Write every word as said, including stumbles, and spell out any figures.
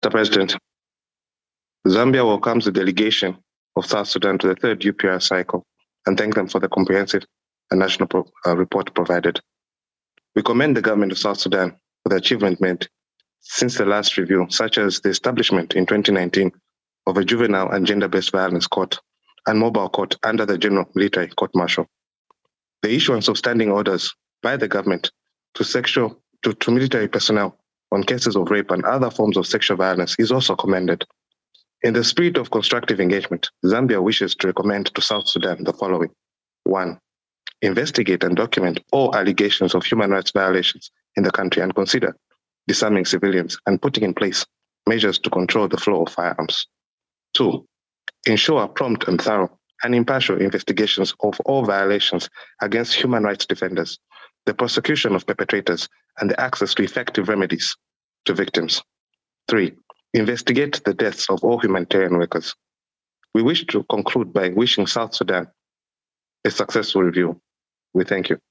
Mister President, Zambia welcomes the delegation of South Sudan to the third U P R cycle and thank them for the comprehensive and national pro uh, report provided. We commend the government of South Sudan for the achievement made since the last review, such as the establishment in twenty nineteen of a juvenile and gender-based violence court and mobile court under the General Military Court-Martial. The issuance of standing orders by the government to sexual to, to military personnel on cases of rape and other forms of sexual violence is also commended. In the spirit of constructive engagement, Zambia wishes to recommend to South Sudan the following. One, investigate and document all allegations of human rights violations in the country and consider disarming civilians and putting in place measures to control the flow of firearms. Two, ensure prompt and thorough and impartial investigations of all violations against human rights defenders, the prosecution of perpetrators, and the access to effective remedies to victims. Three, investigate the deaths of all humanitarian workers. We wish to conclude by wishing South Sudan a successful review. We thank you.